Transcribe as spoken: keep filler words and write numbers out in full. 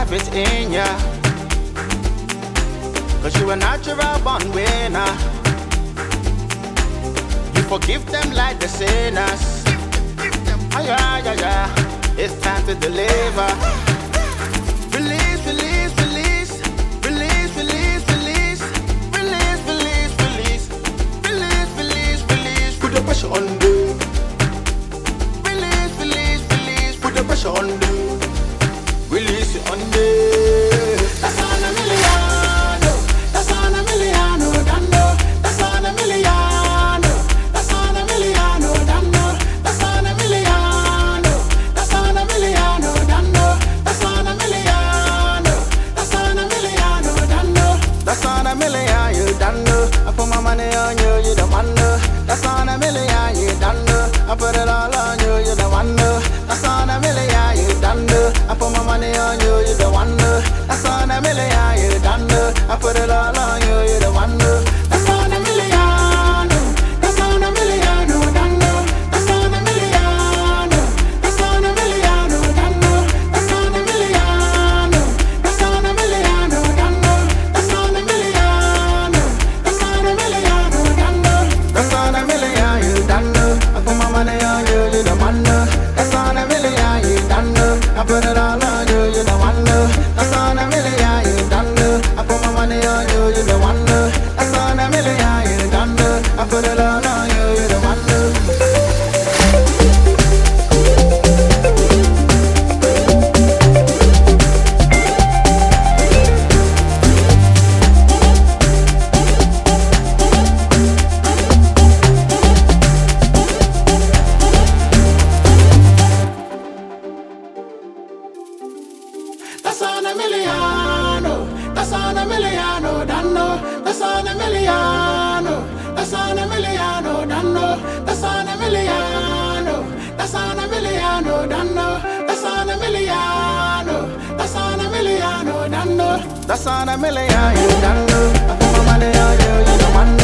have it in ya. Cause you a natural born winner. You forgive them like the sinners. Ah, yeah, yeah, yeah. It's time to deliver. Release, release, release. Release, release, release. Release, release, release. Release, release, release. Put the pressure on them. Release, release, release. Put the pressure on them. Release it on them. That's on a million. That's on a million. That's on a million. That's on a million. That's on a million. That's on a million. That's on a million. That's on a million. That's on a million. You done. I put my money on you. You the one. That's on a million. You done. I put it all on you. You the one. That's on a million. You done. I put my money on you. You the one. That's on a million. You done. I put it all on you. You the one. That's on a million. That's on a million. Done. That's on a million. That's on a million. Done. That's on a million. That's on a million. Done. That's on a million. That's on a million. Done. That's on a million. You done. I put my money on you. You the one. That's on a million. You done. I put it all on you. You the one. That's on a million. You done. I put my money on you. You the one. That's on a million. You done. I put it all on you. You the one. That's on a million, oh. That's on a million, oh, done, oh. That's on a million, oh. That's on a million, oh, done, oh. That's on a million, oh. That's on a million, oh, done, oh. That's on a million, oh. That's on a million, oh, done, oh. That's on a million, you done, oh. I put my money on you, you the one.